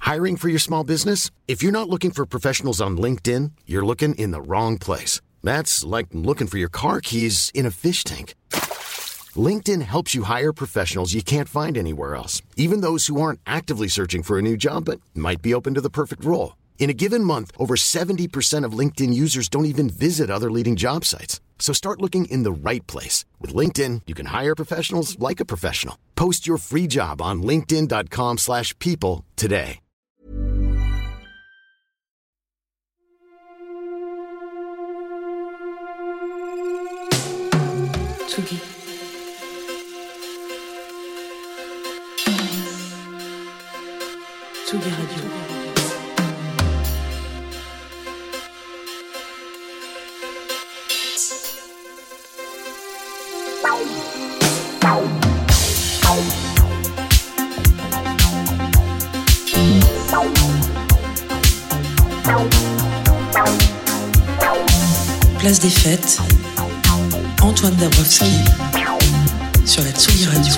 Hiring for your small business? If you're not looking for professionals on LinkedIn, you're looking in the wrong place. That's like looking for your car keys in a fish tank. LinkedIn helps you hire professionals you can't find anywhere else, even those who aren't actively searching for a new job but might be open to the perfect role. In a given month, over 70% of LinkedIn users don't even visit other leading job sites. So start looking in the right place. With LinkedIn, you can hire professionals like a professional. Post your free job on linkedin.com/people today. Tsugi. Tsugi Radio. Place des Fêtes, Antoine Dabrowski sur la Tsugi Radio.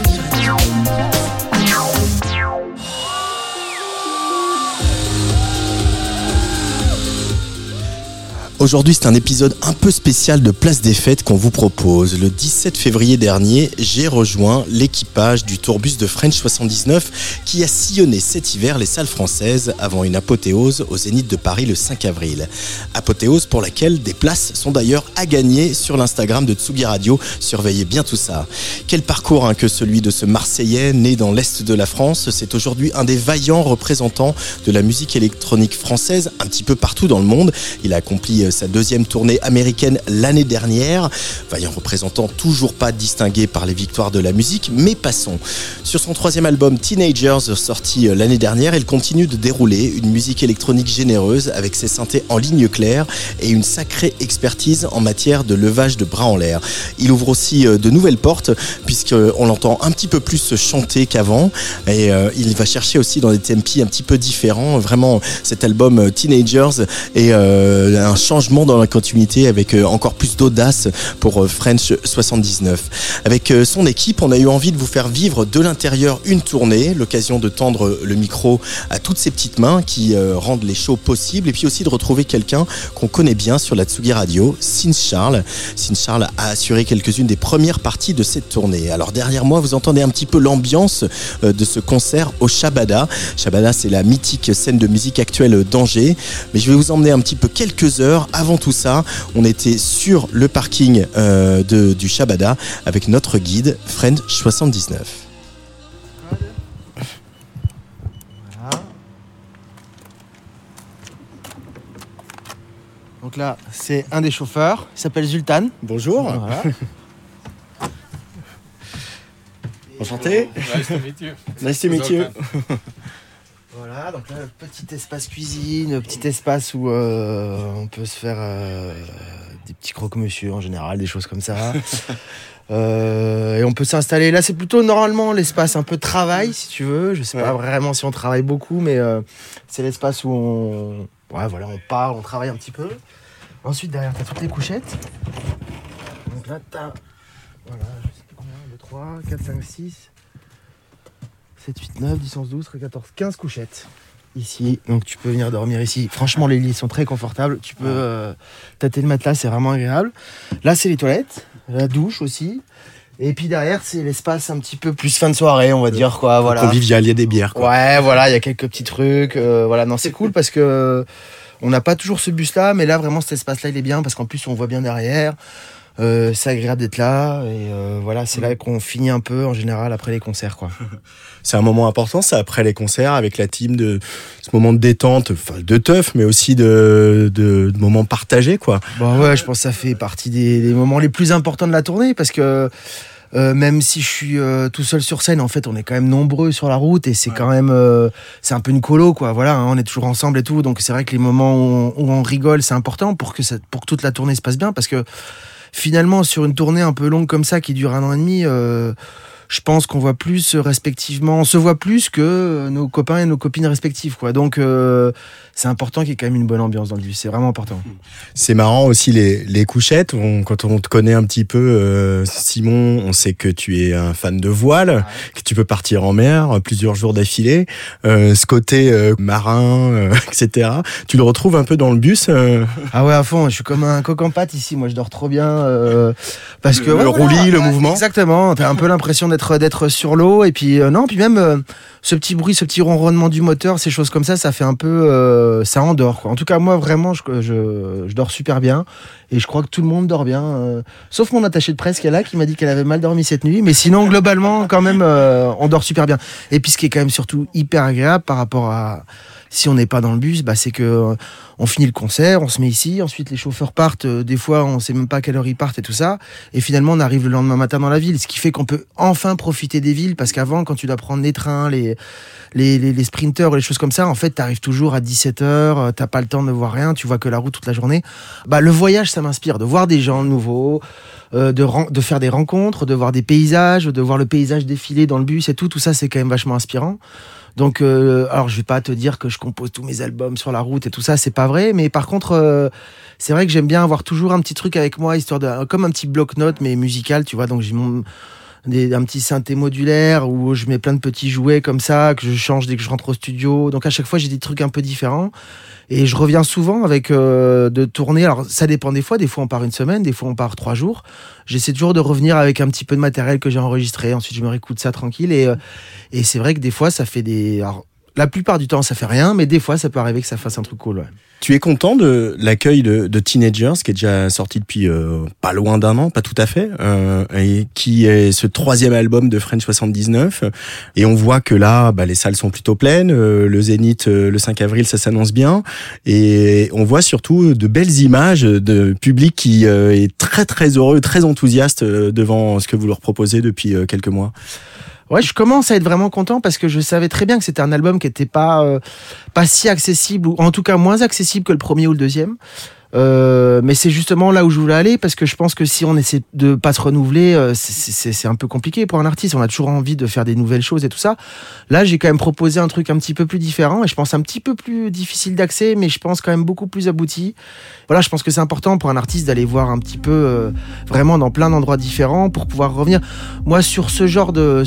Aujourd'hui, c'est un épisode un peu spécial de Place des Fêtes qu'on vous propose. Le 17 février dernier, j'ai rejoint l'équipage du tourbus de French 79 qui a sillonné cet hiver les salles françaises avant une apothéose au Zénith de Paris le 5 avril. Apothéose pour laquelle des places sont d'ailleurs à gagner sur l'Instagram de Tsugi Radio. Surveillez bien tout ça. Quel parcours que celui de ce Marseillais né dans l'Est de la France. C'est aujourd'hui un des vaillants représentants de la musique électronique française un petit peu partout dans le monde. Il a accompli sa deuxième tournée américaine l'année dernière. Vaillant représentant toujours pas distingué par les victoires de la musique, mais passons. Sur son troisième album Teenagers, sorti l'année dernière, il continue de dérouler une musique électronique généreuse avec ses synthés en ligne claire et une sacrée expertise en matière de levage de bras en l'air. Il ouvre aussi de nouvelles portes puisqu'on l'entend un petit peu plus chanter qu'avant et il va chercher aussi dans des tempi un petit peu différents. Vraiment, cet album Teenagers est un changement dans la continuité avec encore plus d'audace pour French 79. Avec son équipe, on a eu envie de vous faire vivre de l'intérieur une tournée, l'occasion de tendre le micro à toutes ces petites mains qui rendent les shows possibles et puis aussi de retrouver quelqu'un qu'on connaît bien sur la Tsugi Radio, Sin Charles. Sin Charles a assuré quelques-unes des premières parties de cette tournée. Alors derrière moi, vous entendez un petit peu l'ambiance de ce concert au Shabada. Shabada, c'est la mythique scène de musique actuelle d'Angers. Mais je vais vous emmener un petit peu quelques heures. Avant tout ça, on était sur le parking du Shabada avec notre guide, French 79. Voilà. Donc là, c'est un des chauffeurs, il s'appelle Zultan. Bonjour. Voilà. Enchanté. Nice to meet you. Nice to meet you. Voilà, donc là, petit espace cuisine, petit espace où on peut se faire des petits croque-monsieur en général, des choses comme ça. Et on peut s'installer. Là, c'est plutôt normalement l'espace un peu travail, si tu veux. Je sais pas vraiment si on travaille beaucoup, mais c'est l'espace où on parle, on travaille un petit peu. Ensuite, derrière, t'as toutes les couchettes. Donc là, t'as, voilà, je sais pas combien, 2, 3, 4, 5, 6... 7, 8, 9, 10, 11, 12, 13, 14, 15 couchettes ici, donc tu peux venir dormir ici. Franchement, les lits sont très confortables, tu peux tâter le matelas, c'est vraiment agréable. Là, c'est les toilettes, la douche aussi, et puis derrière, c'est l'espace un petit peu plus fin de soirée, on va dire, quoi. Voilà. Convivial, il y a des bières, quoi. Ouais, voilà, il y a quelques petits trucs, voilà, non, c'est cool parce que on n'a pas toujours ce bus-là, mais là, vraiment, cet espace-là, il est bien parce qu'en plus, on voit bien derrière. C'est agréable d'être là et voilà, c'est là qu'on finit un peu en général après les concerts, quoi. C'est un moment important, ça, après les concerts, avec la team, de ce moment de détente, enfin de teuf, mais aussi de moments partagés, quoi. Bah ouais, je pense que ça fait partie des moments les plus importants de la tournée parce que même si je suis tout seul sur scène, en fait, on est quand même nombreux sur la route et c'est quand même, c'est un peu une colo, quoi. Voilà, hein, on est toujours ensemble et tout, donc c'est vrai que les moments où on rigole, c'est important pour que toute la tournée se passe bien parce que finalement, sur une tournée un peu longue comme ça, qui dure 1 an et demi, je pense qu'on voit plus respectivement, on se voit plus que nos copains et nos copines respectives, quoi. Donc c'est important qu'il y ait quand même une bonne ambiance dans le bus, c'est vraiment important. C'est marrant aussi les couchettes. Quand on te connaît un petit peu, Simon, on sait que tu es un fan de voile, que tu peux partir en mer plusieurs jours d'affilée. Ce côté marin, etc. Tu le retrouves un peu dans le bus. Ah ouais, à fond. Je suis comme un coq en pâte ici. Moi, je dors trop bien parce que le roulis, le mouvement. Exactement. T'as un peu l'impression d'être sur l'eau et puis non, puis même ce petit bruit, ce petit ronronnement du moteur, ces choses comme ça fait un peu, ça endort, quoi. En tout cas, moi vraiment, je dors super bien et je crois que tout le monde dort bien, sauf mon attachée de presse qui est là, qui m'a dit qu'elle avait mal dormi cette nuit. Mais sinon, globalement, quand même, on dort super bien. Et puis, ce qui est quand même surtout hyper agréable par rapport à si on n'est pas dans le bus, c'est que on finit le concert, on se met ici, ensuite les chauffeurs partent, des fois on sait même pas à quelle heure ils partent et tout ça, et finalement on arrive le lendemain matin dans la ville, ce qui fait qu'on peut enfin profiter des villes, parce qu'avant, quand tu dois prendre les trains, les sprinters ou les choses comme ça, en fait t'arrives toujours à 17h, t'as pas le temps de voir rien, tu vois que la route toute la journée. Le voyage, ça m'inspire, de voir des gens nouveaux, de faire des rencontres, de voir des paysages, de voir le paysage défiler dans le bus et tout ça, c'est quand même vachement inspirant. Donc, alors je vais pas te dire que je compose tous mes albums sur la route et tout ça, c'est pas vrai. Mais par contre, c'est vrai que j'aime bien avoir toujours un petit truc avec moi, histoire de, comme un petit bloc-notes mais musical, tu vois. Donc j'ai un petit synthé modulaire où je mets plein de petits jouets comme ça que je change dès que je rentre au studio. Donc à chaque fois j'ai des trucs un peu différents. Et je reviens souvent avec de tourner. Alors ça dépend des fois on part une semaine, des fois on part 3 jours. J'essaie toujours de revenir avec un petit peu de matériel que j'ai enregistré. Ensuite je me réécoute ça tranquille et c'est vrai que des fois ça fait des... Alors, la plupart du temps ça fait rien, mais des fois ça peut arriver que ça fasse un truc cool. Ouais. Tu es content de l'accueil de Teenagers, qui est déjà sorti depuis pas loin d'un an, pas tout à fait, et qui est ce 3e album de French 79. Et on voit que là, les salles sont plutôt pleines. Le Zénith, le 5 avril, ça s'annonce bien. Et on voit surtout de belles images de public qui est très très heureux, très enthousiaste devant ce que vous leur proposez depuis quelques mois. Ouais, je commence à être vraiment content parce que je savais très bien que c'était un album qui était pas si accessible, ou en tout cas moins accessible que le premier ou le deuxième. Mais c'est justement là où je voulais aller, parce que je pense que si on essaie de pas se renouveler, c'est un peu compliqué pour un artiste. On a toujours envie de faire des nouvelles choses et tout ça. Là, j'ai quand même proposé un truc un petit peu plus différent, et je pense un petit peu plus difficile d'accès, mais je pense quand même beaucoup plus abouti. Voilà, je pense que c'est important pour un artiste d'aller voir un petit peu vraiment dans plein d'endroits différents pour pouvoir revenir. Moi, sur ce genre de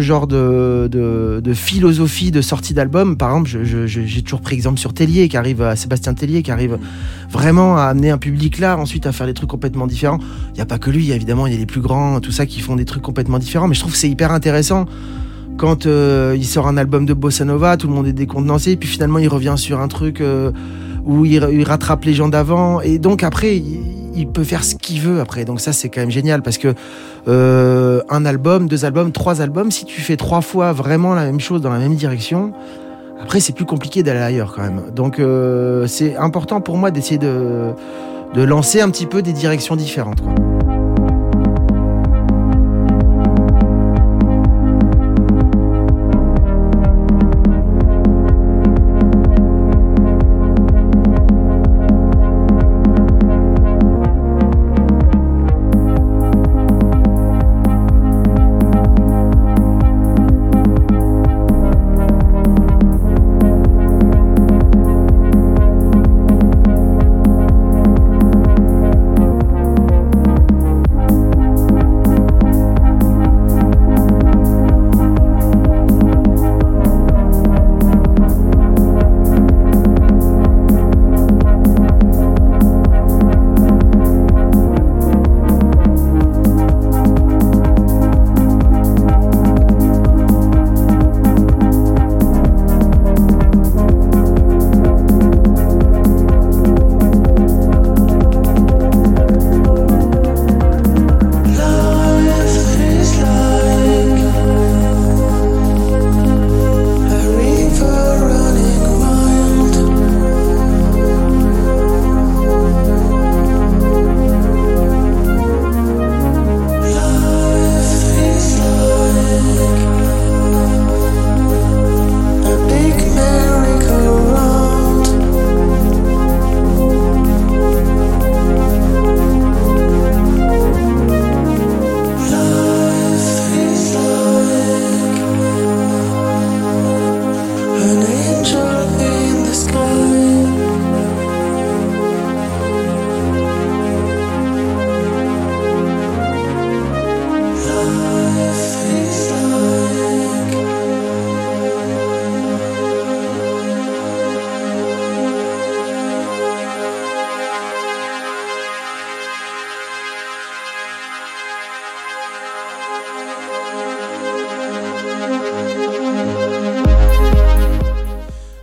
philosophie de sortie d'album, par exemple, j'ai toujours pris exemple sur Tellier, Sébastien Tellier, qui arrive vraiment à amener un public là, ensuite à faire des trucs complètement différents. Il n'y a pas que lui, évidemment, il y a les plus grands, tout ça, qui font des trucs complètement différents, mais je trouve que c'est hyper intéressant quand il sort un album de Bossa Nova, tout le monde est décontenancé, puis finalement il revient sur un truc où il rattrape les gens d'avant, et donc après il peut faire ce qu'il veut après. Donc ça, c'est quand même génial, parce que un album, 2 albums, 3 albums, si tu fais 3 fois vraiment la même chose dans la même direction, après c'est plus compliqué d'aller ailleurs quand même. Donc c'est important pour moi d'essayer de lancer un petit peu des directions différentes, quoi.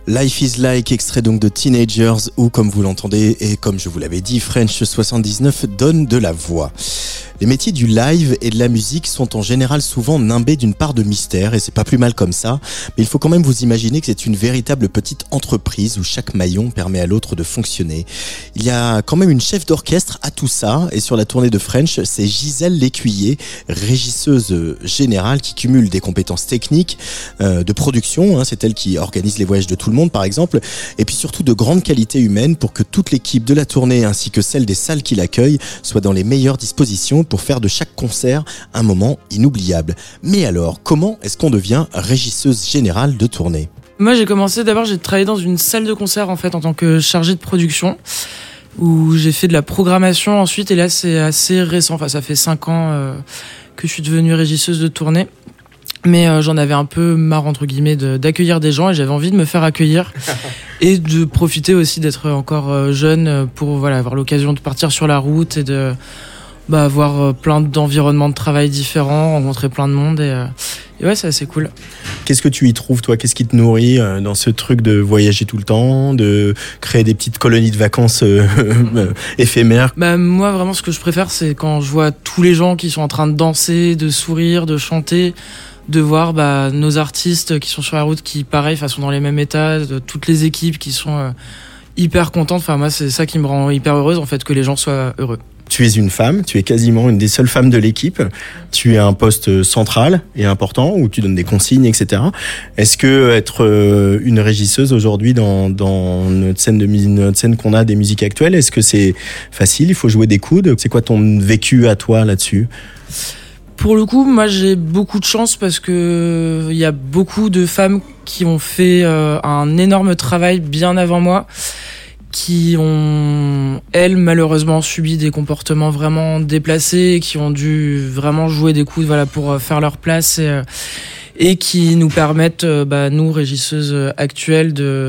Life is Like, extrait donc de Teenagers, où, comme vous l'entendez et comme je vous l'avais dit, French 79 donne de la voix. Les métiers du live et de la musique sont en général souvent nimbés d'une part de mystère, et c'est pas plus mal comme ça, mais il faut quand même vous imaginer que c'est une véritable petite entreprise où chaque maillon permet à l'autre de fonctionner. Il y a quand même une chef d'orchestre à tout ça, et sur la tournée de French, c'est Gisèle Lécuyer, régisseuse générale qui cumule des compétences techniques, de production, c'est elle qui organise les voyages de tout le monde par exemple, et puis surtout de grande qualité humaine pour que toute l'équipe de la tournée ainsi que celle des salles qui l'accueillent soit dans les meilleures dispositions pour faire de chaque concert un moment inoubliable. Mais alors, comment est-ce qu'on devient régisseuse générale de tournée ? Moi, j'ai travaillé dans une salle de concert en fait en tant que chargée de production, où j'ai fait de la programmation ensuite, et là c'est assez récent, ça fait 5 ans que je suis devenue régisseuse de tournée. Mais j'en avais un peu marre entre guillemets d'accueillir des gens, et j'avais envie de me faire accueillir et de profiter aussi d'être encore jeune pour avoir l'occasion de partir sur la route et de avoir plein d'environnements de travail différents, rencontrer plein de monde, et ouais, c'est assez cool. Qu'est-ce que tu y trouves, toi ? Qu'est-ce qui te nourrit dans ce truc de voyager tout le temps, de créer des petites colonies de vacances éphémères ? Moi, vraiment, ce que je préfère, c'est quand je vois tous les gens qui sont en train de danser, de sourire, de chanter, de voir nos artistes qui sont sur la route, qui, pareil, sont dans les mêmes états, de toutes les équipes qui sont hyper contentes. Enfin, moi, c'est ça qui me rend hyper heureuse, en fait, que les gens soient heureux. Tu es une femme, tu es quasiment une des seules femmes de l'équipe. Tu es à un poste central et important où tu donnes des consignes, etc. Est-ce que être une régisseuse aujourd'hui dans notre scène qu'on a des musiques actuelles, est-ce que c'est facile ? Il faut jouer des coudes ? C'est quoi ton vécu à toi là-dessus ? Pour le coup, moi j'ai beaucoup de chance parce que il y a beaucoup de femmes qui ont fait un énorme travail bien avant moi, qui ont, elles, malheureusement subi des comportements vraiment déplacés, qui ont dû vraiment jouer des coudes pour faire leur place, et qui nous permettent, nous, régisseuses actuelles,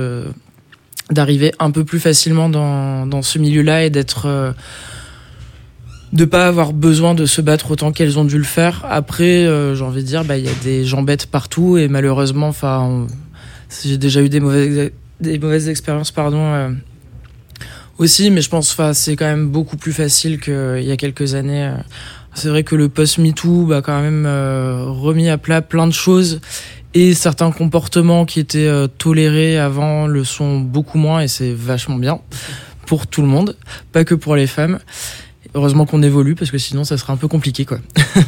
d'arriver un peu plus facilement dans ce milieu-là et d'être... de pas avoir besoin de se battre autant qu'elles ont dû le faire. Après, j'ai envie de dire, y a des gens bêtes partout, et malheureusement, j'ai déjà eu des mauvaises expériences, aussi, mais je pense, c'est quand même beaucoup plus facile qu'il y a quelques années. C'est vrai que le post-MeToo, quand même remis à plat plein de choses, et certains comportements qui étaient tolérés avant le sont beaucoup moins, et c'est vachement bien pour tout le monde, pas que pour les femmes. Heureusement qu'on évolue, parce que sinon ça serait un peu compliqué, quoi.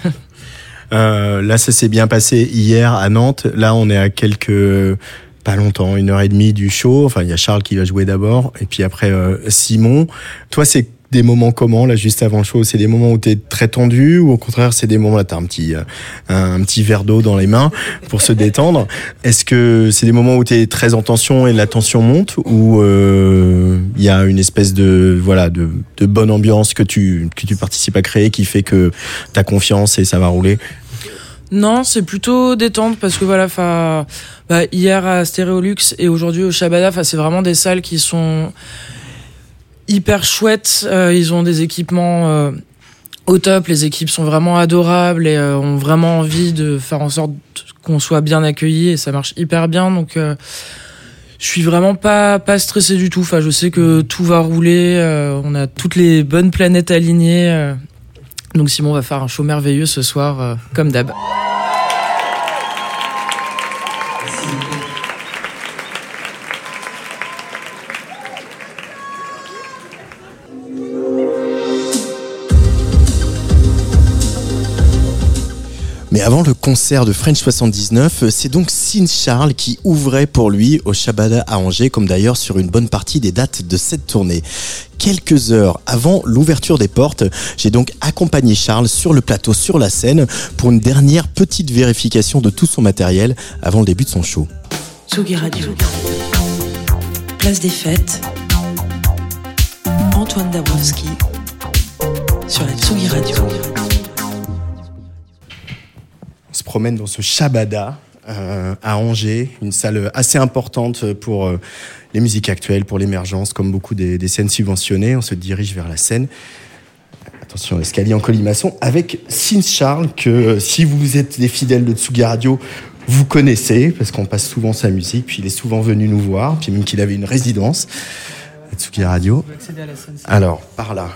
Là, ça s'est bien passé hier à Nantes. Là, on est à pas longtemps, 1h30 du show. Enfin, il y a Charles qui va jouer d'abord, et puis après Simon. Toi, c'est des moments comment, là, juste avant le show ? C'est des moments où t'es très tendu, ou au contraire, c'est des moments là, t'as un petit verre d'eau dans les mains pour se détendre ? Est-ce que c'est des moments où t'es très en tension et la tension monte, ou il y a une espèce de bonne ambiance que tu participes à créer, qui fait que t'as confiance et ça va rouler ? Non, c'est plutôt détente, parce que hier à Stéréolux et aujourd'hui au Shabada, c'est vraiment des salles qui sont hyper chouettes. Ils ont des équipements au top, les équipes sont vraiment adorables et ont vraiment envie de faire en sorte qu'on soit bien accueillis, et ça marche hyper bien. Donc je suis vraiment pas stressé du tout. Je sais que tout va rouler, on a toutes les bonnes planètes alignées. Donc Simon va faire un show merveilleux ce soir, comme d'hab. Mais avant le concert de French 79, c'est donc Sin Charles qui ouvrait pour lui au Shabada à Angers, comme d'ailleurs sur une bonne partie des dates de cette tournée. Quelques heures avant l'ouverture des portes, j'ai donc accompagné Charles sur le plateau, sur la scène, pour une dernière petite vérification de tout son matériel avant le début de son show. Tsugi Radio, place des fêtes, Antoine Dabrowski sur la Tsugi Radio. On se promène dans ce Shabada à Angers, une salle assez importante pour les musiques actuelles, pour l'émergence, comme beaucoup des scènes subventionnées. On se dirige vers la scène. Attention, escalier en colimaçon, avec Sin Charles, que si vous êtes des fidèles de Tsugi Radio, vous connaissez, parce qu'on passe souvent sa musique, puis il est souvent venu nous voir, puis même qu'il avait une résidence à Tsugi Radio. Alors, par là.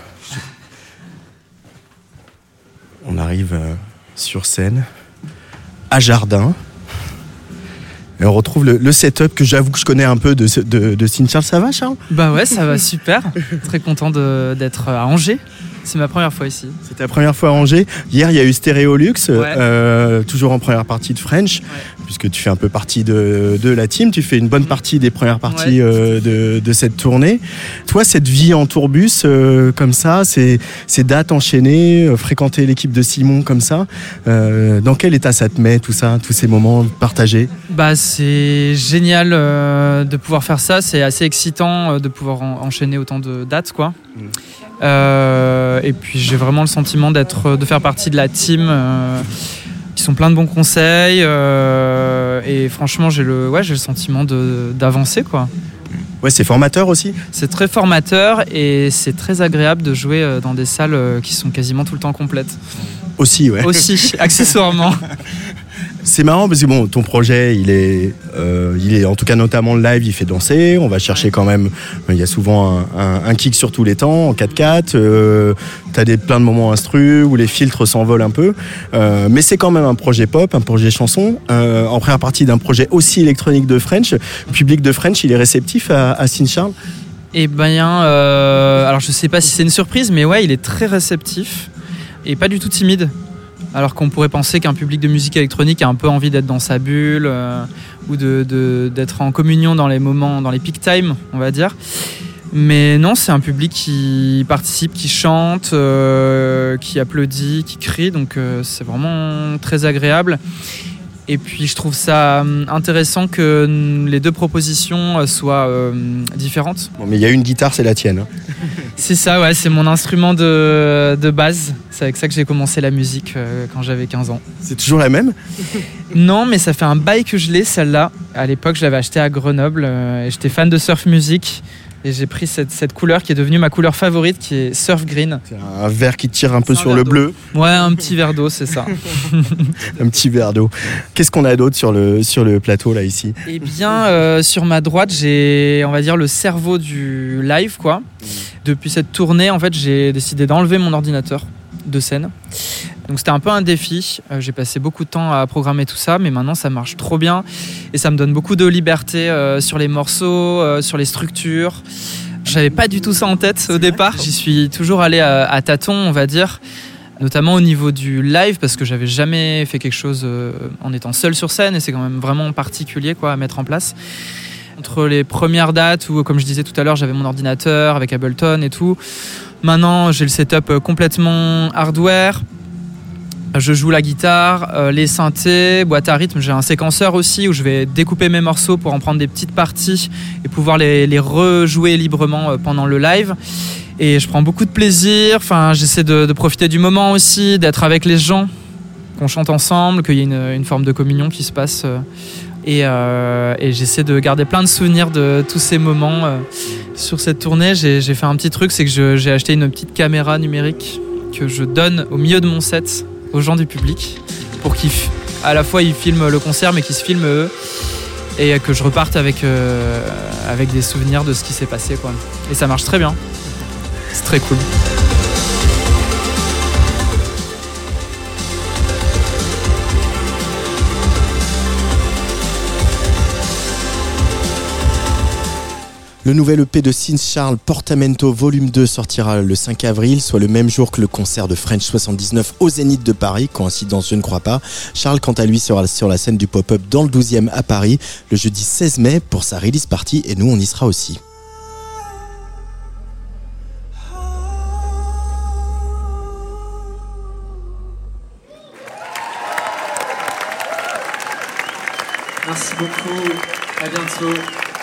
On arrive sur scène, à Jardin. Et on retrouve le setup que j'avoue que je connais un peu de Sin Charles. Ça va, Charles ? Bah ouais, ça va super. Très content d'être à Angers. C'est ma première fois ici. C'est ta première fois à Angers. Hier, il y a eu Stéréolux, toujours en première partie de French, puisque tu fais un peu partie de la team. Tu fais une bonne partie des premières parties de cette tournée. Toi, cette vie en tourbus comme ça, ces dates enchaînées, fréquenter l'équipe de Simon comme ça, dans quel état ça te met, tout ça, tous ces moments partagés ? Bah, c'est génial de pouvoir faire ça. C'est assez excitant de pouvoir enchaîner autant de dates, quoi. Et puis j'ai vraiment le sentiment de faire partie de la team qui sont plein de bons conseils et franchement j'ai le sentiment d'avancer, quoi. Ouais, c'est formateur aussi. C'est très formateur et c'est très agréable de jouer dans des salles qui sont quasiment tout le temps complètes. Aussi, ouais. Aussi, accessoirement. C'est marrant parce que bon, ton projet, il est en tout cas notamment le live, il fait danser. On va chercher quand même. Il y a souvent un kick sur tous les temps en 4/4. T'as plein de moments instru où les filtres s'envolent un peu. Mais c'est quand même un projet pop, un projet chanson. En première partie d'un projet aussi électronique de French. Le public de French, il est réceptif à Sin Charles. Eh bien, alors je sais pas si c'est une surprise, mais ouais, il est très réceptif et pas du tout timide. Alors qu'on pourrait penser qu'un public de musique électronique a un peu envie d'être dans sa bulle ou d'être en communion dans les moments, dans les peak time, on va dire. Mais non, c'est un public qui participe, qui chante, qui applaudit, qui crie. Donc c'est vraiment très agréable. Et puis je trouve ça intéressant que les deux propositions soient différentes. Bon, mais il y a une guitare, c'est la tienne. Hein. C'est ça, ouais, c'est mon instrument de base. C'est avec ça que j'ai commencé la musique quand j'avais 15 ans. C'est toujours la même ? Non, mais ça fait un bail que je l'ai, celle-là. À l'époque, je l'avais achetée à Grenoble et j'étais fan de surf music. Et j'ai pris cette couleur qui est devenue ma couleur favorite, qui est surf green. C'est un vert qui tire un peu sur le bleu. Ouais, un petit verre d'eau, c'est ça. Un petit verre d'eau. Qu'est-ce qu'on a d'autre sur le plateau, là, ici ? Eh bien, sur ma droite, j'ai, on va dire, le cerveau du live, quoi. Depuis cette tournée, en fait, j'ai décidé d'enlever mon ordinateur de scène. Donc c'était un peu un défi, j'ai passé beaucoup de temps à programmer tout ça, mais maintenant ça marche trop bien et ça me donne beaucoup de liberté sur les morceaux, sur les structures. J'avais pas du tout ça en tête au départ, j'y suis toujours allé à tâtons, on va dire, notamment au niveau du live parce que j'avais jamais fait quelque chose en étant seul sur scène et c'est quand même vraiment particulier, quoi, à mettre en place. Entre les premières dates où, comme je disais tout à l'heure, j'avais mon ordinateur avec Ableton et tout, maintenant j'ai le setup complètement hardware. Je joue la guitare, les synthés, boîte à rythme. J'ai un séquenceur aussi où je vais découper mes morceaux pour en prendre des petites parties et pouvoir les rejouer librement pendant le live. Et je prends beaucoup de plaisir. Enfin, j'essaie de profiter du moment aussi, d'être avec les gens, qu'on chante ensemble, qu'il y ait une forme de communion qui se passe. Et j'essaie de garder plein de souvenirs de tous ces moments. Sur cette tournée, j'ai fait un petit truc, c'est que j'ai acheté une petite caméra numérique que je donne au milieu de mon set aux gens du public pour qu'ils à la fois ils filment le concert mais qu'ils se filment eux et que je reparte avec des souvenirs de ce qui s'est passé, quoi. Et ça marche très bien, c'est très cool. Le nouvel EP de Sin Charles, Portamento Volume 2, sortira le 5 avril, soit le même jour que le concert de French 79 au Zénith de Paris. Coïncidence, je ne crois pas. Charles, quant à lui, sera sur la scène du pop-up dans le 12e à Paris le jeudi 16 mai pour sa release party et nous, on y sera aussi. Merci beaucoup, à bientôt.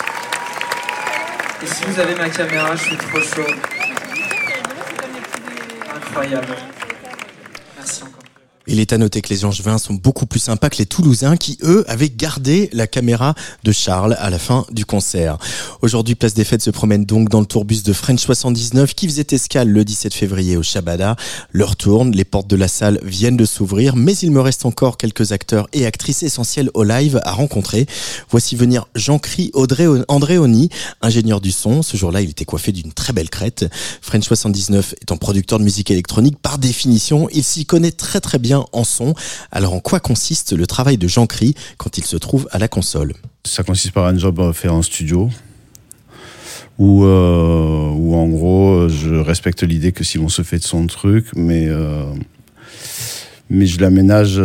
Et si vous avez ma caméra, je suis trop chaud. Incroyable. Merci encore. Il est à noter que les Angevins sont beaucoup plus sympas que les Toulousains qui, eux, avaient gardé la caméra de Charles à la fin du concert. Aujourd'hui, Place des Fêtes se promène donc dans le tourbus de French 79 qui faisait escale le 17 février au Shabada. L'heure tourne, les portes de la salle viennent de s'ouvrir, mais il me reste encore quelques acteurs et actrices essentiels au live à rencontrer. Voici venir Jean-Cri Andréoni, ingénieur du son. Ce jour-là, il était coiffé d'une très belle crête. French 79 étant producteur de musique électronique, par définition, il s'y connaît très très bien en son. Alors en quoi consiste le travail de Jean-Cri quand il se trouve à la console? Ça consiste par un job fait en studio où en gros je respecte l'idée que Simon se fait de son truc, mais je l'aménage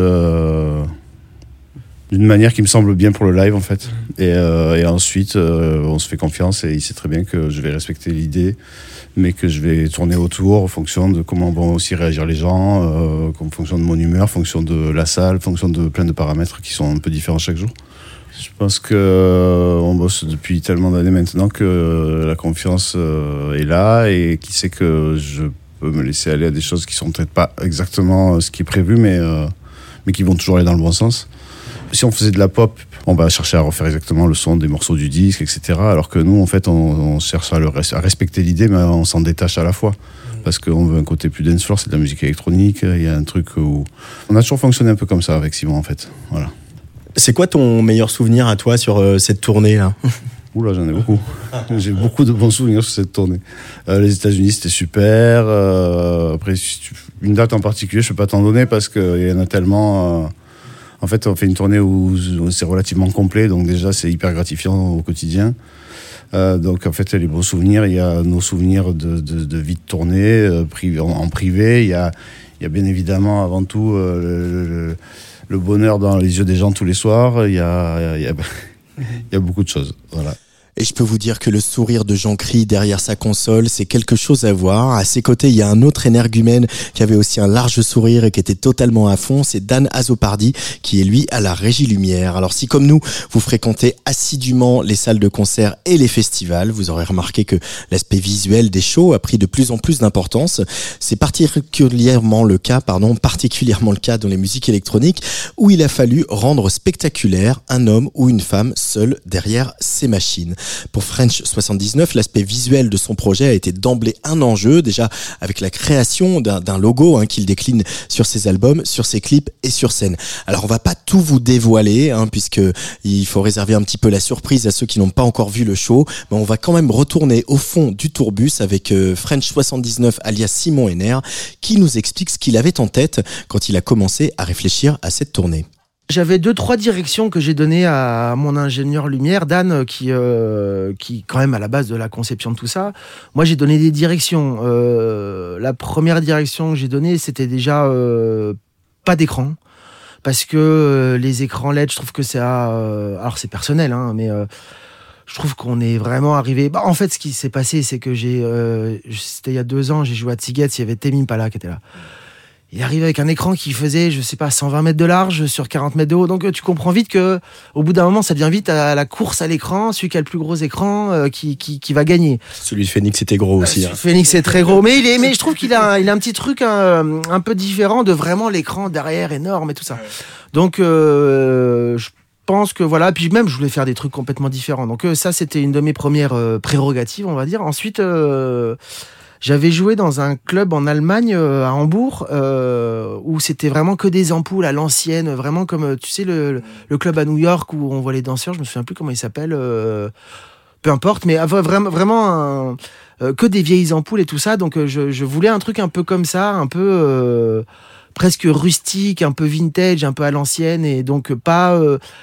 d'une manière qui me semble bien pour le live en fait. Et ensuite on se fait confiance et il sait très bien que je vais respecter l'idée, mais que je vais tourner autour en fonction de comment vont aussi réagir les gens, en fonction de mon humeur, en fonction de la salle, en fonction de plein de paramètres qui sont un peu différents chaque jour. Je pense qu'on bosse depuis tellement d'années maintenant que la confiance est là et qui sait que je peux me laisser aller à des choses qui sont peut-être pas exactement ce qui est prévu, mais qui vont toujours aller dans le bon sens. Si on faisait de la pop, on va chercher à refaire exactement le son des morceaux du disque, etc. Alors que nous, en fait, on cherche à respecter l'idée, mais on s'en détache à la fois. Parce qu'on veut un côté plus dance floor, c'est de la musique électronique. Il y a un truc où... On a toujours fonctionné un peu comme ça avec Simon, en fait. Voilà. C'est quoi ton meilleur souvenir à toi sur cette tournée-là? Oula, j'en ai beaucoup. J'ai beaucoup de bons souvenirs sur cette tournée. Les États-Unis, c'était super. Après, une date en particulier, je ne peux pas t'en donner parce qu'il y en a tellement... En fait, on fait une tournée où c'est relativement complet, donc déjà, c'est hyper gratifiant au quotidien. Donc, en fait, les bons souvenirs, il y a nos souvenirs de vie de tournée, en privé. Il y a bien évidemment, avant tout, le bonheur dans les yeux des gens tous les soirs. Il y a beaucoup de choses, voilà. Et je peux vous dire que le sourire de Jean-Cri derrière sa console, c'est quelque chose à voir. À ses côtés, il y a un autre énergumène qui avait aussi un large sourire et qui était totalement à fond. C'est Dan Azopardi, qui est lui à la régie lumière. Alors si, comme nous, vous fréquentez assidûment les salles de concert et les festivals, vous aurez remarqué que l'aspect visuel des shows a pris de plus en plus d'importance. C'est particulièrement le cas dans les musiques électroniques, où il a fallu rendre spectaculaire un homme ou une femme seul derrière ses machines. Pour French 79, l'aspect visuel de son projet a été d'emblée un enjeu, déjà avec la création d'un logo qu'il décline sur ses albums, sur ses clips et sur scène. Alors on va pas tout vous dévoiler, puisque il faut réserver un petit peu la surprise à ceux qui n'ont pas encore vu le show, mais on va quand même retourner au fond du tourbus avec French 79 alias Simon Henner, qui nous explique ce qu'il avait en tête quand il a commencé à réfléchir à cette tournée. J'avais 2-3 directions que j'ai données à mon ingénieur lumière, Dan, qui quand même à la base de la conception de tout ça. Moi, j'ai donné des directions. La première direction que j'ai donnée, c'était déjà pas d'écran. Parce que les écrans LED, je trouve que c'est... alors, c'est personnel, mais... je trouve qu'on est vraiment arrivé... en fait, ce qui s'est passé, c'est que c'était il y a 2 ans, j'ai joué à Tsiget, il y avait Tame Impala qui était là. Il arrive avec un écran qui faisait, 120 mètres de large sur 40 mètres de haut. Donc, tu comprends vite que, au bout d'un moment, ça devient vite à la course à l'écran. Celui qui a le plus gros écran, qui va gagner. Celui de Phoenix était gros aussi. Celui de Phoenix est très gros. Mais je trouve qu'il a un petit truc un peu différent de vraiment l'écran derrière énorme et tout ça. Donc, je pense que voilà. Puis même, je voulais faire des trucs complètement différents. Donc, ça, c'était une de mes premières prérogatives, on va dire. Ensuite, j'avais joué dans un club en Allemagne, à Hambourg, où c'était vraiment que des ampoules à l'ancienne, vraiment comme, tu sais, le club à New York où on voit les danseurs, je me souviens plus comment il s'appelle, peu importe, mais vraiment que des vieilles ampoules et tout ça, donc je voulais un truc un peu comme ça, un peu... presque rustique, un peu vintage, un peu à l'ancienne, et donc pas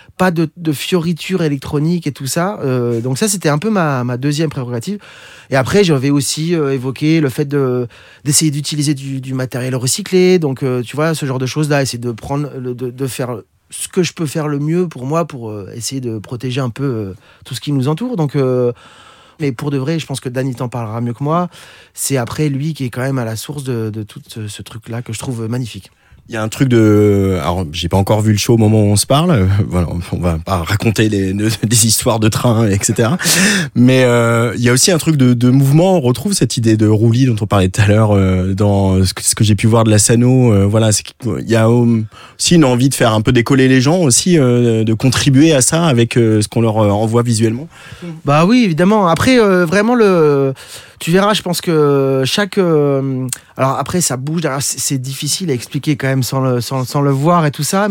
de fioritures électroniques et tout ça. Donc ça, c'était un peu ma deuxième prérogative. Et après, j'avais aussi évoqué le fait d'essayer d'utiliser du matériel recyclé. Donc, tu vois, ce genre de choses-là, essayer de faire ce que je peux faire le mieux pour moi, pour essayer de protéger un peu tout ce qui nous entoure. Donc... mais pour de vrai, je pense que Dan, il t'en parlera mieux que moi. C'est après lui qui est quand même à la source de tout ce truc-là que je trouve magnifique. Il y a un truc de... Alors, j'ai pas encore vu le show au moment où on se parle. Voilà, on va pas raconter des histoires de train, etc. Mais il y a aussi un truc de mouvement. On retrouve cette idée de roulis dont on parlait tout à l'heure dans ce que j'ai pu voir de la Sano. Voilà, il y a aussi une envie de faire un peu décoller les gens aussi, de contribuer à ça avec ce qu'on leur envoie visuellement. Bah oui, évidemment. Après, vraiment, tu verras, je pense que chaque... alors après, ça bouge. C'est difficile à expliquer quand même sans le voir et tout ça.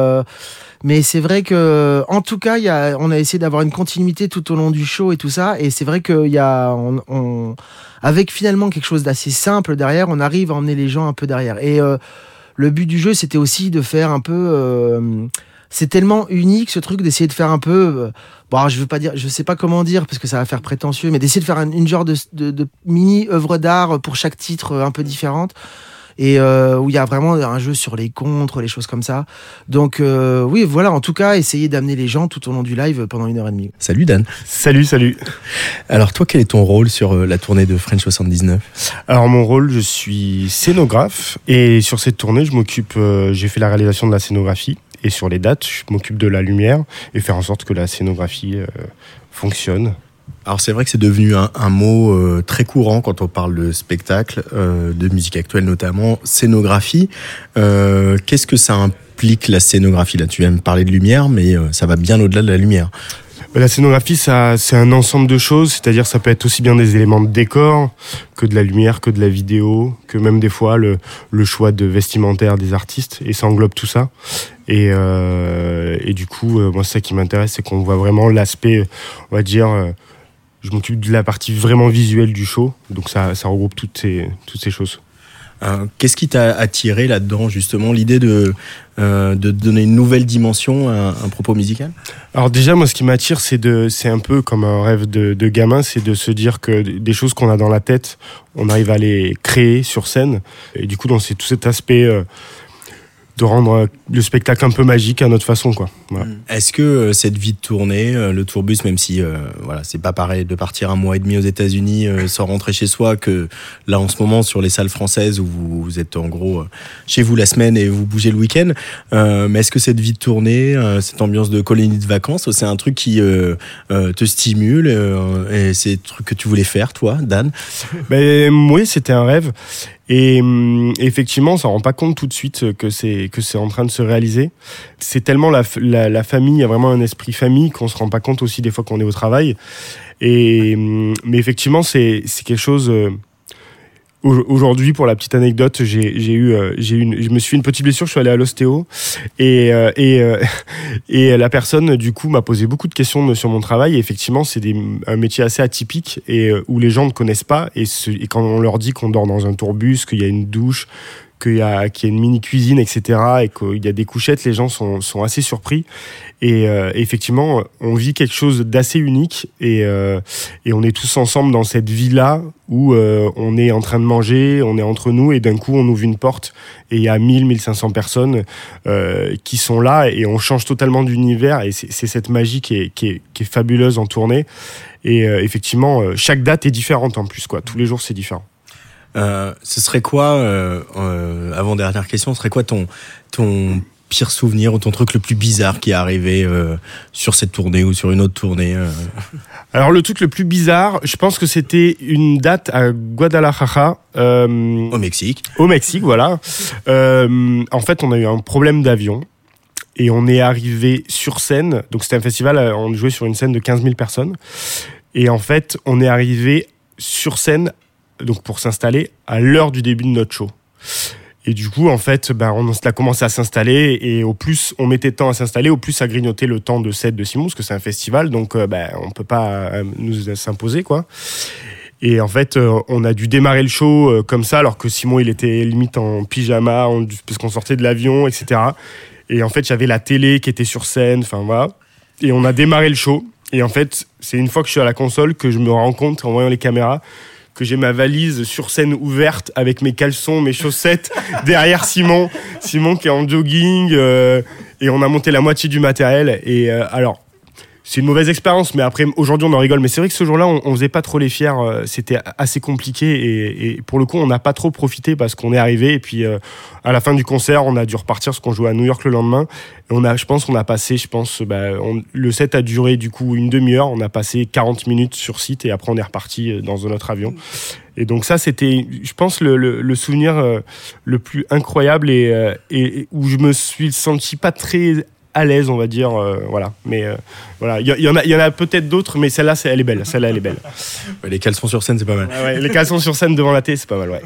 Mais c'est vrai que, en tout cas, on a essayé d'avoir une continuité tout au long du show et tout ça. Et c'est vrai qu'il y a... avec finalement quelque chose d'assez simple derrière, on arrive à emmener les gens un peu derrière. Et le but du jeu, c'était aussi de faire un peu... c'est tellement unique ce truc d'essayer de faire un peu... bon, je sais pas comment dire parce que ça va faire prétentieux, mais d'essayer de faire une genre de mini œuvre d'art pour chaque titre un peu différente. Et où il y a vraiment un jeu sur les contres, les choses comme ça. Donc oui, voilà, en tout cas, essayer d'amener les gens tout au long du live pendant 1h30. Salut Dan. Salut. Alors toi, quel est ton rôle sur la tournée de French 79 ? Alors mon rôle, je suis scénographe et sur cette tournée, j'ai fait la réalisation de la scénographie et sur les dates, je m'occupe de la lumière et faire en sorte que la scénographie fonctionne. Alors c'est vrai que c'est devenu un mot très courant quand on parle de spectacle, de musique actuelle notamment, scénographie. Qu'est-ce que ça implique la scénographie ? Là, tu viens de me parler de lumière, mais ça va bien au-delà de la lumière. La scénographie, c'est un ensemble de choses, c'est-à-dire ça peut être aussi bien des éléments de décor que de la lumière, que de la vidéo, que même des fois le choix de vestimentaire des artistes, et ça englobe tout ça. Et du coup, moi, c'est ça qui m'intéresse, c'est qu'on voit vraiment l'aspect, on va dire... je m'occupe de la partie vraiment visuelle du show, donc ça regroupe toutes ces choses. Qu'est-ce qui t'a attiré là-dedans, justement, l'idée de donner une nouvelle dimension à un propos musical ? Alors déjà, moi, ce qui m'attire, c'est un peu comme un rêve de gamin, c'est de se dire que des choses qu'on a dans la tête, on arrive à les créer sur scène. Et du coup, c'est tout cet aspect... de rendre le spectacle un peu magique à notre façon, quoi. Voilà. Est-ce que cette vie de tournée, le tourbus, même si voilà, c'est pas pareil de partir 1 mois et demi aux États-Unis sans rentrer chez soi, que là en ce moment sur les salles françaises où vous êtes en gros chez vous la semaine et vous bougez le week-end, mais est-ce que cette vie de tournée, cette ambiance de colonie de vacances, c'est un truc qui te stimule et c'est un truc que tu voulais faire, toi, Dan ? Oui, c'était un rêve. Et effectivement, on s'en rend pas compte tout de suite que c'est en train de se réaliser. C'est tellement la famille, il y a vraiment un esprit famille qu'on se rend pas compte aussi des fois qu'on est au travail. Mais effectivement, c'est quelque chose. Aujourd'hui, pour la petite anecdote, je me suis fait une petite blessure. Je suis allé à l'ostéo et la personne du coup m'a posé beaucoup de questions sur mon travail. Et effectivement, c'est un métier assez atypique et où les gens ne connaissent pas. Et quand on leur dit qu'on dort dans un tourbus, qu'il y a une douche, qu'il y a une mini cuisine, etc., et qu'il y a des couchettes, les gens sont assez surpris. Et effectivement, on vit quelque chose d'assez unique et on est tous ensemble dans cette vie-là où on est en train de manger, on est entre nous et d'un coup on ouvre une porte et il y a 1500 personnes qui sont là et on change totalement d'univers et c'est cette magie qui est fabuleuse en tournée. Et effectivement, chaque date est différente en plus, quoi. Tous les jours c'est différent. Ce serait quoi, avant-dernière question, ce serait quoi ton pire souvenir ou ton truc le plus bizarre qui est arrivé sur cette tournée ou sur une autre tournée Alors le truc le plus bizarre, je pense que c'était une date à Guadalajara. Au Mexique. Au Mexique, voilà. En fait, on a eu un problème d'avion. Et on est arrivé sur scène. Donc c'était un festival, on jouait sur une scène de 15 000 personnes. Et en fait, on est arrivé sur scène donc pour s'installer à l'heure du début de notre show. Et du coup, en fait, on a commencé à s'installer et au plus on mettait de temps à s'installer, au plus ça grignotait le temps de set de Simon, parce que c'est un festival, donc on peut pas nous s'imposer, quoi. Et en fait, on a dû démarrer le show comme ça, alors que Simon, il était limite en pyjama, parce qu'on sortait de l'avion, etc. Et en fait, il y avait la télé qui était sur scène, enfin voilà. Et on a démarré le show. Et en fait, c'est une fois que je suis à la console que je me rends compte, en voyant les caméras, que j'ai ma valise sur scène ouverte avec mes caleçons, mes chaussettes derrière Simon qui est en jogging et on a monté la moitié du matériel et alors c'est une mauvaise expérience, mais après, aujourd'hui, on en rigole. Mais c'est vrai que ce jour-là, on faisait pas trop les fiers. C'était assez compliqué et pour le coup, on n'a pas trop profité parce qu'on est arrivé. Et puis, à la fin du concert, on a dû repartir parce qu'on jouait à New York le lendemain. Et je pense qu'on a passé, le set a duré du coup une demi-heure. On a passé 40 minutes sur site et après, on est reparti dans un autre avion. Et donc ça, c'était, je pense, le souvenir le plus incroyable et où je me suis senti pas très à l'aise, on va dire, voilà. Mais voilà, il y en a peut-être d'autres, mais celle-là, elle est belle. Celle-là, elle est belle. Ouais, les caleçons sur scène, c'est pas mal. Ouais, les caleçons sur scène devant la télé, c'est pas mal, ouais.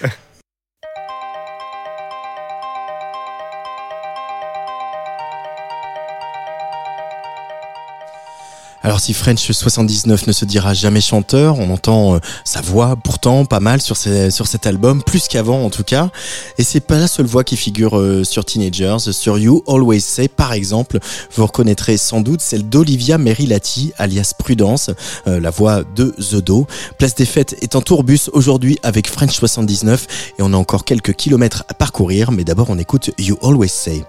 Alors si French 79 ne se dira jamais chanteur, on entend sa voix pourtant pas mal sur cet album, plus qu'avant en tout cas. Et c'est pas la seule voix qui figure sur Teenagers. Sur You Always Say par exemple, vous reconnaîtrez sans doute celle d'Olivia Merilati, alias Prudence, la voix de The Do. Place des Fêtes est en tourbus aujourd'hui avec French 79 et on a encore quelques kilomètres à parcourir, mais d'abord on écoute You Always Say.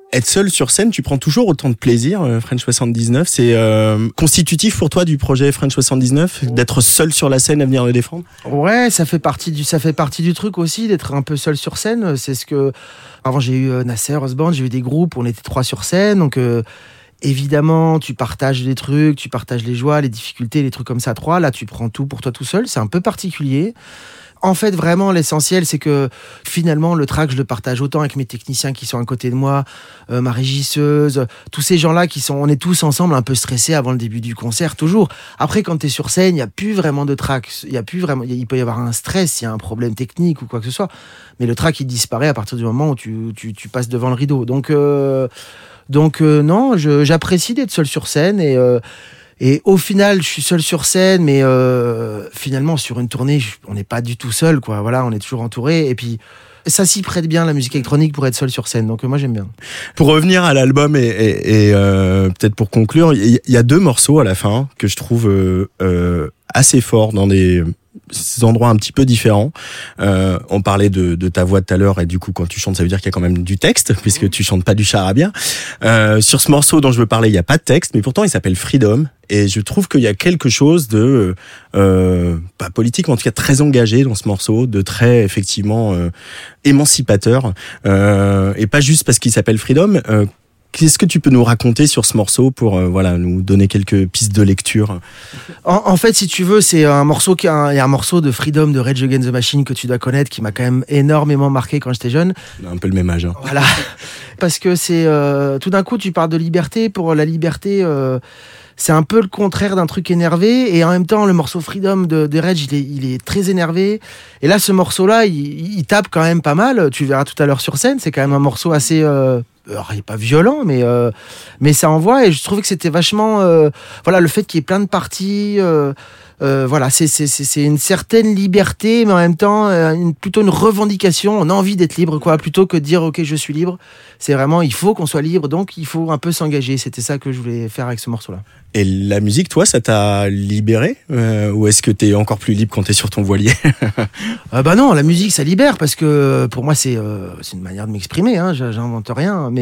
Être seul sur scène, tu prends toujours autant de plaisir, French 79. C'est constitutif pour toi du projet French 79, d'être seul sur la scène à venir le défendre? Ouais, ça fait partie du truc aussi, d'être un peu seul sur scène. C'est ce que... Avant, j'ai eu Nasser, Osborne, j'ai eu des groupes où on était 3 sur scène. Donc, évidemment, tu partages des trucs, tu partages les joies, les difficultés, les trucs comme ça à 3. Là, tu prends tout pour toi tout seul. C'est un peu particulier. En fait, vraiment, l'essentiel, c'est que finalement, le track, je le partage autant avec mes techniciens qui sont à côté de moi, ma régisseuse, tous ces gens-là on est tous ensemble un peu stressés avant le début du concert, toujours. Après, quand t'es sur scène, il n'y a plus vraiment de track. Il peut y avoir un stress, s'il y a un problème technique ou quoi que ce soit. Mais le track, il disparaît à partir du moment où tu passes devant le rideau. Donc, non, j'apprécie d'être seul sur scène et au final, je suis seul sur scène, mais finalement, sur une tournée, on n'est pas du tout seul, quoi. Voilà, on est toujours entouré. Et puis, ça s'y prête bien, la musique électronique, pour être seul sur scène. Donc, moi, j'aime bien. Pour revenir à l'album et peut-être pour conclure, il y a 2 morceaux à la fin que je trouve assez forts dans des endroits un petit peu différents. On parlait de ta voix tout à l'heure, et du coup, quand tu chantes, ça veut dire qu'il y a quand même du texte, puisque tu chantes pas du charabia. Sur ce morceau dont je veux parler, il y a pas de texte, mais pourtant il s'appelle Freedom, et je trouve qu'il y a quelque chose de pas politique, mais en tout cas très engagé dans ce morceau, de très effectivement émancipateur, et pas juste parce qu'il s'appelle Freedom. Qu'est-ce que tu peux nous raconter sur ce morceau pour nous donner quelques pistes de lecture? En fait, si tu veux, c'est un morceau il y a un morceau de Freedom de Rage Against the Machine que tu dois connaître, qui m'a quand même énormément marqué quand j'étais jeune. On a un peu le même âge. Hein. Voilà, parce que c'est tout d'un coup tu parles de liberté. Pour la liberté, c'est un peu le contraire d'un truc énervé, et en même temps le morceau Freedom de Rage, il est très énervé. Et là, ce morceau-là, il tape quand même pas mal. Tu verras tout à l'heure sur scène. C'est quand même un morceau assez il n'est pas violent, mais ça envoie, et je trouvais que c'était vachement le fait qu'il y ait plein de parties, c'est une certaine liberté, mais en même temps plutôt une revendication. On a envie d'être libre, quoi, plutôt que de dire ok, je suis libre. C'est vraiment, il faut qu'on soit libre, donc il faut un peu s'engager. C'était ça que je voulais faire avec ce morceau-là. Et la musique, toi, ça t'a libéré, ou est-ce que t'es encore plus libre quand t'es sur ton voilier? Bah non, la musique, ça libère, parce que pour moi, c'est une manière de m'exprimer. Hein, j'invente rien,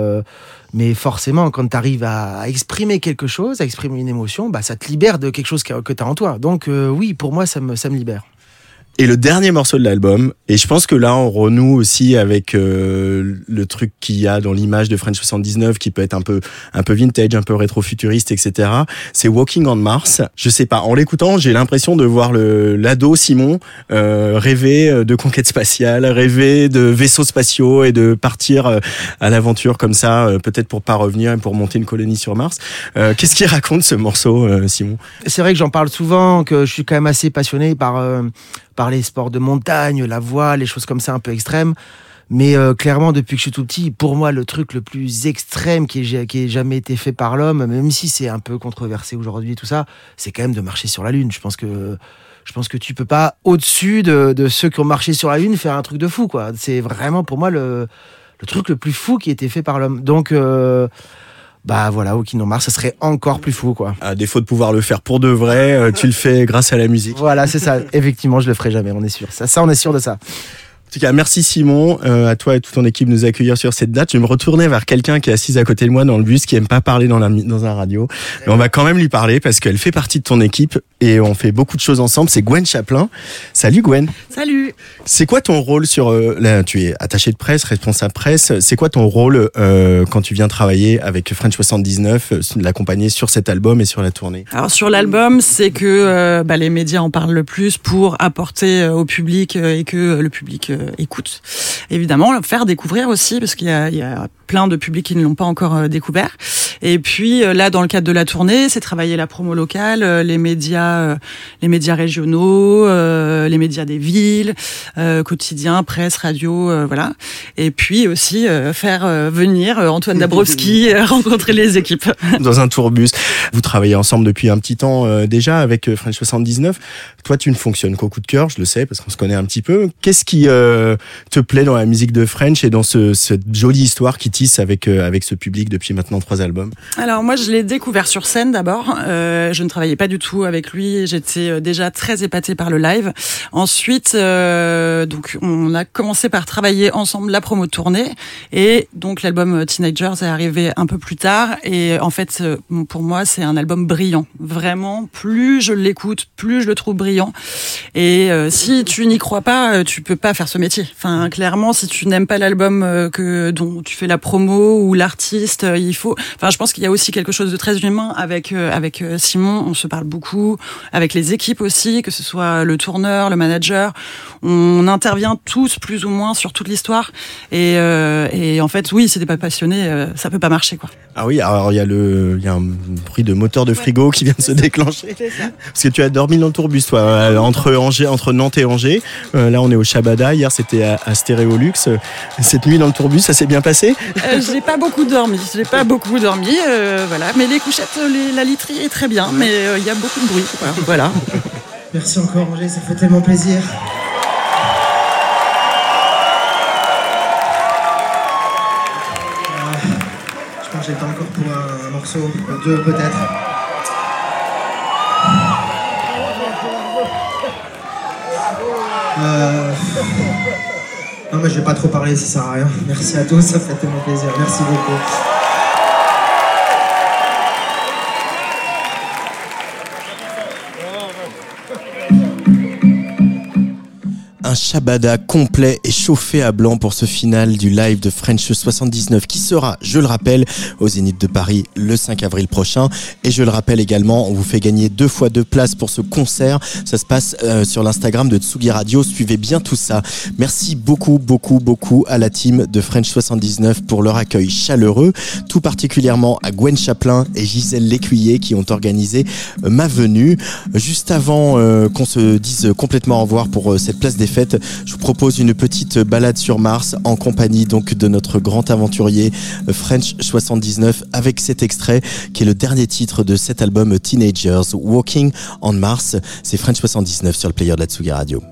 mais forcément, quand t'arrives à exprimer quelque chose, à exprimer une émotion, bah ça te libère de quelque chose que t'as en toi. Donc oui, pour moi, ça me libère. Et le dernier morceau de l'album, et je pense que là on renoue aussi avec le truc qu'il y a dans l'image de French 79, qui peut être un peu vintage, un peu rétro-futuriste, etc. C'est Walking on Mars. Je sais pas, en l'écoutant, j'ai l'impression de voir l'ado Simon rêver de conquête spatiale, rêver de vaisseaux spatiaux et de partir à l'aventure comme ça, peut-être pour pas revenir et pour monter une colonie sur Mars. Qu'est-ce qu'il raconte ce morceau, Simon? C'est vrai que j'en parle souvent, que je suis quand même assez passionné par les sports de montagne, la voile, les choses comme ça un peu extrêmes. Mais clairement, depuis que je suis tout petit, pour moi, le truc le plus extrême qui ait jamais été fait par l'homme, même si c'est un peu controversé aujourd'hui, tout ça, c'est quand même de marcher sur la Lune. Je pense que tu peux pas, au-dessus de ceux qui ont marché sur la Lune, faire un truc de fou, quoi. C'est vraiment, pour moi, le truc le plus fou qui a été fait par l'homme. Donc... Walking on Mars, ça serait encore plus fou, quoi. À défaut de pouvoir le faire pour de vrai, tu le fais grâce à la musique. Voilà, c'est ça. Effectivement, je le ferai jamais, on est sûr. Ça, on est sûr de ça. En tout cas, merci Simon, à toi et toute ton équipe de nous accueillir sur cette date. Je vais me retourner vers quelqu'un qui est assise à côté de moi dans le bus, qui aime pas parler dans un radio. Mais on va quand même lui parler parce qu'elle fait partie de ton équipe et on fait beaucoup de choses ensemble. C'est Gwen Chaplin. Salut Gwen. Salut. C'est quoi ton rôle là, tu es attachée de presse, responsable presse. C'est quoi ton rôle quand tu viens travailler avec French 79, l'accompagner sur cet album et sur la tournée? Alors sur l'album, c'est que les médias en parlent le plus pour apporter au public et que le public écoute. Évidemment, faire découvrir aussi, parce qu'il y a plein de publics qui ne l'ont pas encore découvert. Et puis là, dans le cadre de la tournée, c'est travailler la promo locale, les médias régionaux, les médias des villes, quotidien, presse, radio, voilà. Et puis aussi faire venir Antoine Dabrowski rencontrer les équipes. Dans un tourbus. Vous travaillez ensemble depuis un petit temps déjà avec French 79. Toi, tu ne fonctionnes qu'au coup de cœur, je le sais, parce qu'on se connaît un petit peu. Qu'est-ce qui te plaît dans la musique de French et dans cette jolie histoire qui tisse avec ce public depuis maintenant 3 albums? Alors moi, je l'ai découvert sur scène d'abord. Je ne travaillais pas du tout avec lui. J'étais déjà très épatée par le live. Ensuite, donc on a commencé par travailler ensemble la promo de tournée, et donc l'album Teenagers est arrivé un peu plus tard. Et en fait, pour moi, c'est un album brillant. Vraiment, plus je l'écoute, plus je le trouve brillant. Et si tu n'y crois pas, tu peux pas faire ce métier. Enfin, clairement, si tu n'aimes pas l'album dont tu fais la promo ou l'artiste, il faut. Enfin, je pense qu'il y a aussi quelque chose de très humain avec Simon. On se parle beaucoup avec les équipes aussi, que ce soit le tourneur, le manager. On intervient tous plus ou moins sur toute l'histoire. Et en fait, oui, si t'es pas passionné, ça peut pas marcher, quoi. Ah oui, alors il y a un bruit de moteur de frigo qui vient de se déclencher. C'est ça. Parce que tu as dormi dans le tourbus, toi, entre Nantes et Angers. Là, on est au Shabada. Hier, c'était à Stéréolux. Cette nuit dans le tourbus, ça s'est bien passé? J'ai pas beaucoup dormi. Voilà. Mais les couchettes, la literie est très bien, mais il y a beaucoup de bruit. Voilà. Merci encore, Angers, ça fait tellement plaisir. Je pense que j'ai le temps encore pour un morceau, 2 peut-être. Non mais je vais pas trop parler, ça sert à rien. Merci à tous, ça fait tellement plaisir. Merci beaucoup. Un Shabada complet et chauffé à blanc pour ce final du live de French 79 qui sera, je le rappelle, au Zénith de Paris le 5 avril prochain. Et je le rappelle également, on vous fait gagner 2 fois 2 places pour ce concert. Ça se passe sur l'Instagram de Tsugi Radio. Suivez bien tout ça. Merci beaucoup à la team de French 79 pour leur accueil chaleureux, tout particulièrement à Gwen Chaplin et Gisèle Lécuyer qui ont organisé ma venue. Juste avant qu'on se dise complètement au revoir pour cette place des fêtes, je vous propose une petite balade sur Mars en compagnie donc de notre grand aventurier French 79 avec cet extrait qui est le dernier titre de cet album Teenagers, Walking on Mars. C'est French 79 sur le player de la Tsugi Radio.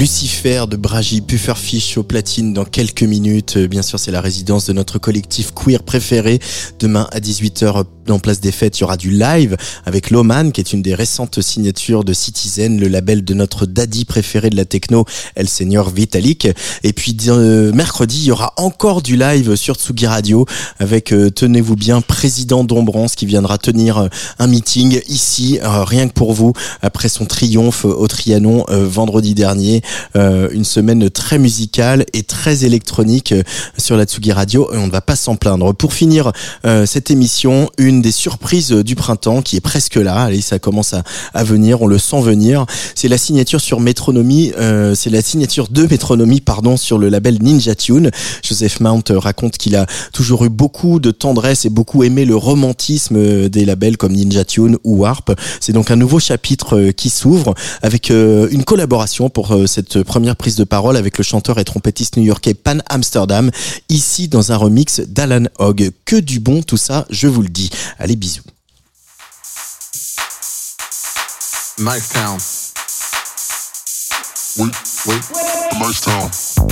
Lucifer de Bragi, Pufferfish au platine dans quelques minutes. Bien sûr, c'est la résidence de notre collectif queer préféré. Demain à 18h dans Place des Fêtes, il y aura du live avec Loman, qui est une des récentes signatures de Citizen, le label de notre daddy préféré de la techno, El Señor Vitalik. Et puis mercredi, il y aura encore du live sur Tsugi Radio avec, tenez-vous bien, Président Dombrance qui viendra tenir un meeting ici, rien que pour vous, après son triomphe au Trianon vendredi dernier. Une semaine très musicale et très électronique sur la Tsugi Radio, et on ne va pas s'en plaindre. Pour finir cette émission, une des surprises du printemps qui est presque là. Allez, ça commence à venir, on le sent venir. C'est la signature sur Métronomie, c'est la signature de Métronomie, sur le label Ninja Tune. Joseph Mount raconte qu'il a toujours eu beaucoup de tendresse et beaucoup aimé le romantisme des labels comme Ninja Tune ou Warp. C'est donc un nouveau chapitre qui s'ouvre avec une collaboration pour cette première prise de parole avec le chanteur et trompettiste new-yorkais Pan Amsterdam, ici dans un remix d'Alan Hogg. Que du bon tout ça, je vous le dis. Allez, bisous. Nice town. Wait, nice town.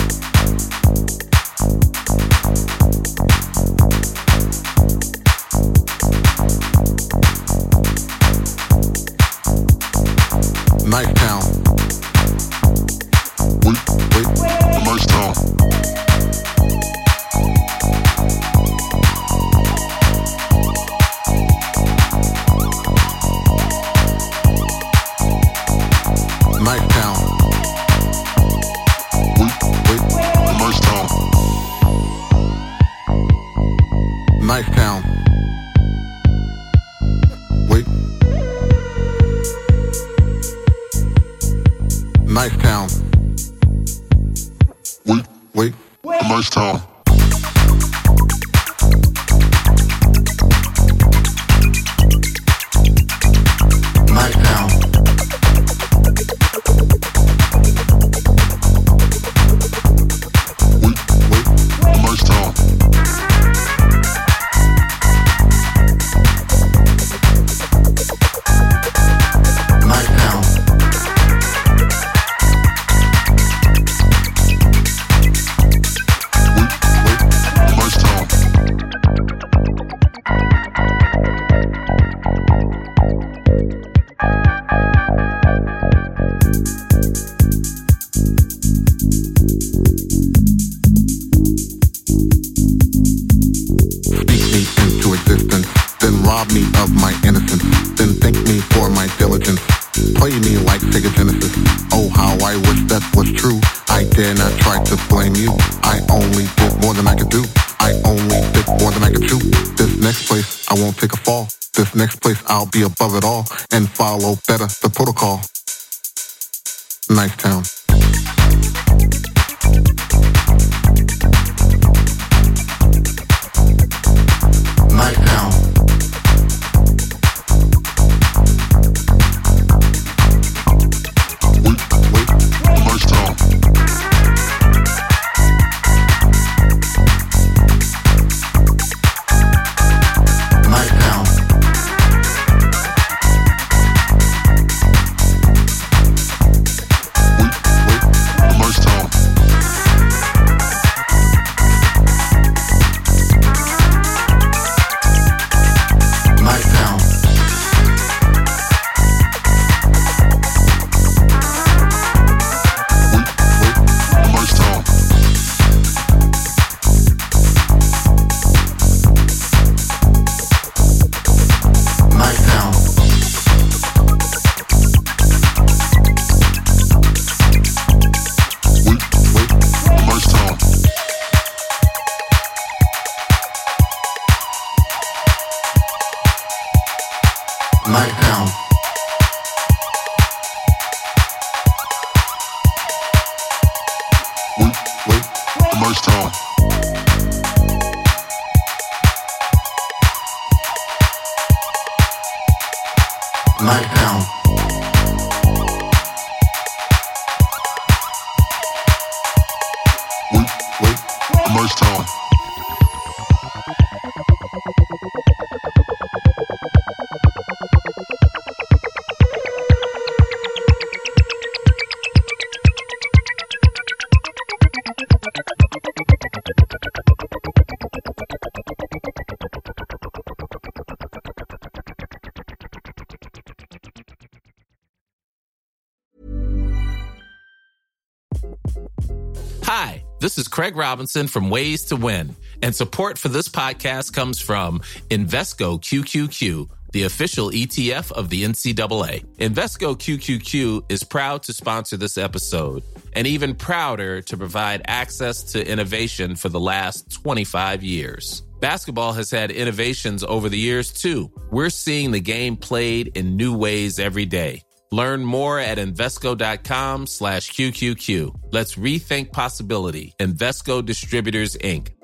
Nice town. Wait, nice town. Nice town. Wait, nice town. Nice town. Wait. Nice town. Wait, nice town. Nice town. I'll be above it all and follow better the protocol. Nice town. Nice town. Wait, nice town. Hi, this is Craig Robinson from Ways to Win, and support for this podcast comes from Invesco QQQ, the official ETF of the NCAA. Invesco QQQ is proud to sponsor this episode, and even prouder to provide access to innovation for the last 25 years. Basketball has had innovations over the years, too. We're seeing the game played in new ways every day. Learn more at Invesco.com/QQQ. Let's rethink possibility. Invesco Distributors, Inc.